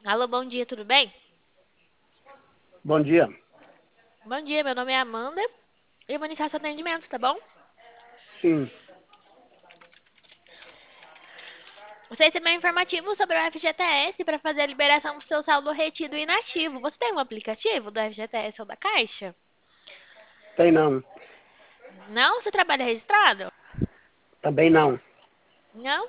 Alô, bom dia, tudo bem? Bom dia. Bom dia, meu nome é Amanda e eu vou iniciar seu atendimento, tá bom? Sim, Você recebeu um informativo sobre o FGTS para fazer a liberação do seu saldo retido e inativo. Você tem um aplicativo do FGTS ou da Caixa? tem não. Não? Você trabalha registrado? Também não. Não?